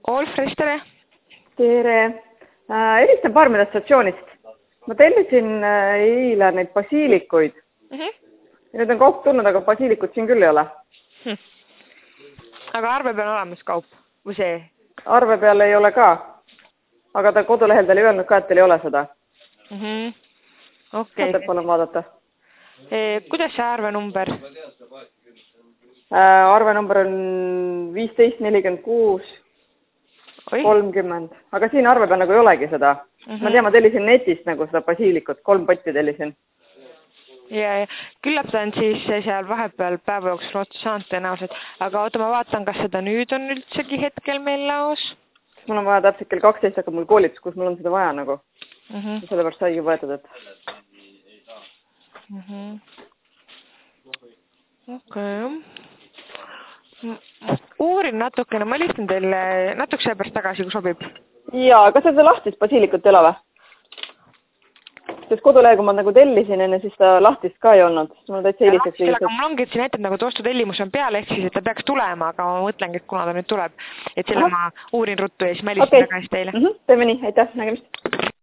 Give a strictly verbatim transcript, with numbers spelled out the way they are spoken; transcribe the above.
Allfresh, tere! Tere! Helistan Parmedast statsioonist. Ma tellisin eile neid basiilikuid. Mm -hmm. Ja nüüd on kaup tulnud, aga basiilikut siin küll ei ole. Hm. Aga arve peal on olemas kaup? Või see? Arve peal ei ole ka. Aga ta kodulehel tal ei öelnud ka, et teil ei ole seda. Mm -hmm. Okay. Saate palun vaadata. E, kuidas see arve number? Äh, arve number on viisteist nelikümmend kuus kolmkümmend. Aga siin arve peal nagu ei olegi seda. Mm -hmm. Ma tean, ma tellisin netist nagu seda basiilikut. Kolm potti tellisin. Ja, ja küllap ta on siis seal vahepeal päeva jooksul otsa saanud tõenäoliselt. Aga oota, ma vaatan, kas seda nüüd on üldsegi hetkel meil laos. Mul on vaja täpselt kell kaksteist hakkab mul koolitus, kus mul on seda vaja nagu. Mm -hmm. Sellepärast saigi võetud, et... Mm -hmm. Okei. Okay. Uurin natukene, ma helistan teile natuke selle pärast tagasi, kui sobib. Jaa, kas seda lahtist basiilikut ei ole või? Sest kodulehel, kui ma nagu tellisin enne, siis ta lahtist ka ei olnud. Mul täitsa heliseks liigiselt. Aga mul ongi, et siin näitab nagu tostu tellimus on peal, ehk siis, et ta peaks tulema, aga ma mõtlengi, et kuna ta nüüd tuleb, et selle Aha. ma uurin ruttu ja siis ma helistan okay. tagasi teile. Mm -hmm. Teeme nii, aitäh, nägemist.